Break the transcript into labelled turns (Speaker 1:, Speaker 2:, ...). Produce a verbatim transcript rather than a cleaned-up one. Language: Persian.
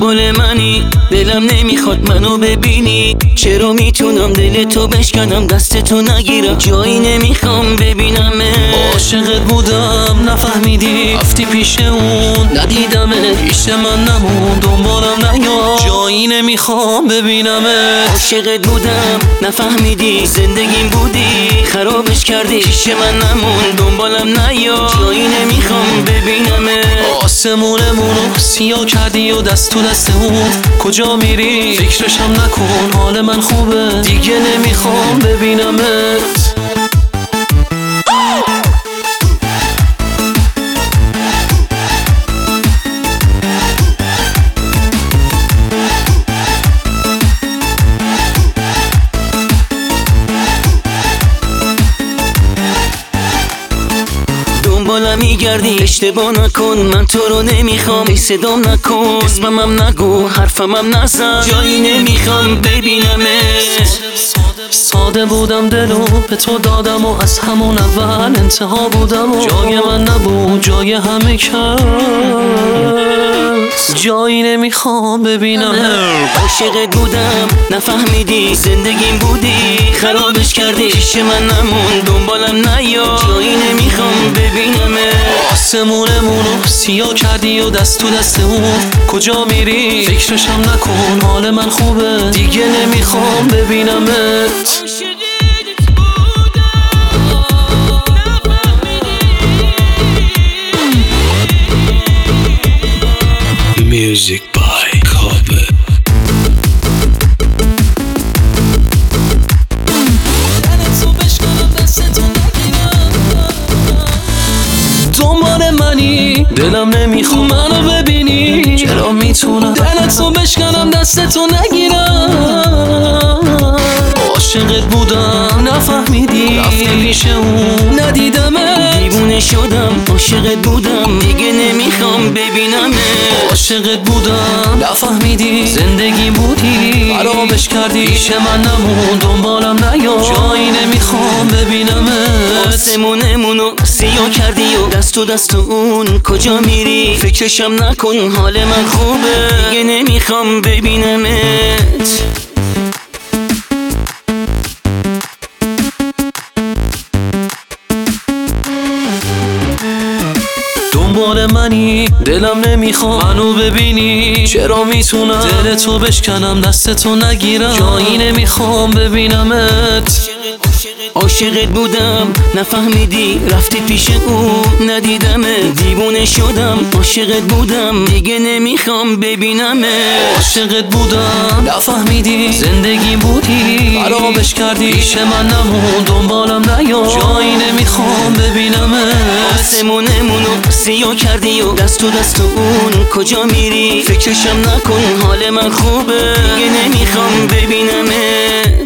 Speaker 1: دنبال منی، دلم نمیخواد منو ببینی. چرا میتونم دل تو بشکنم دست تو نگیرم، جایی نمیخوام ببینمه. عاشقت بودم نفهمیدی، رفتی پیش اون ندیدمه. پیش من نمون دنبالم نیا، جایی نمیخوام ببینمه. عاشقت بودم نفهمیدی، زندگیم بودی خرابش کردی. پیش من نمون دنبالم نیا، جایی نمیخوام ببینمه. آسمونمونو سیاه کردی و دست تو دست اون، کجا میری؟ فکرشم نکن حال من خوبه، دیگه نمیخوام ببینمت. دنبالم میگردی، اشتباه نکن من تو رو نمیخوام. ای صدام نکن اسممم نگو حرفمم نزن، جایی نمیخوام ببینمت. ساده بودم دلو به تو دادم و از همون اول انتها بودم و جای من نبود جای همه کس، جایی نمیخوام ببینم. عاشقت بودم نفهمیدی، زندگیم بودی خرابش کردی. پیش من نمون دنبالم نیا، جایی نمیخوام ببینمه. آسمونمونو سیاه کردی و دست تو دست اون، کجا میری؟ فکرشم نکن حال من خوبه، دیگه نمیخوام ببینمت.
Speaker 2: Music by Kobe.
Speaker 1: دنبال منی، دلم نمیخوام منو ببینی. چرا میتونم دلتو بشکنم دستتو نگیرم؟ عاشقت بودم نفهمیدی، رفتی پیش اون ندیدمه. دیوونه شدم عاشقت بودم دیگه نمیخوام ببینمه. عاشقت بودم نفهمیدی، زندگی بودی خرابش کردی. پیش من نمون دنبالم نیا، جایی نمیخوام ببینمه. آسمونمونو سیاه کردی و دست تو دست اون، کجا میری؟ فکرشم نکن حال من خوبه، دیگه نمیخوام ببینمت. دنبال منی، دلم نمیخوام منو ببینی. چرا میتونم دلتو بشکنم دستتو نگیرم، جایی نمیخوام ببینمت. عاشقت بودم نفهمیدی، رفتی پیش اون ندیدمه. دیوونه شدم عاشقت بودم دیگه نمیخوام ببینمه. عاشقت بودم نفهمیدی، زندگی بودی خرابش کردی. پیش من نمون دنبالم نیا، جایی نمیخوام ببینمه. آسمونمونو سیاه کردی و دست تو دست اون، کجا میری؟ فکرشم نکن حال من خوبه، دیگه نمیخوام ببینمه.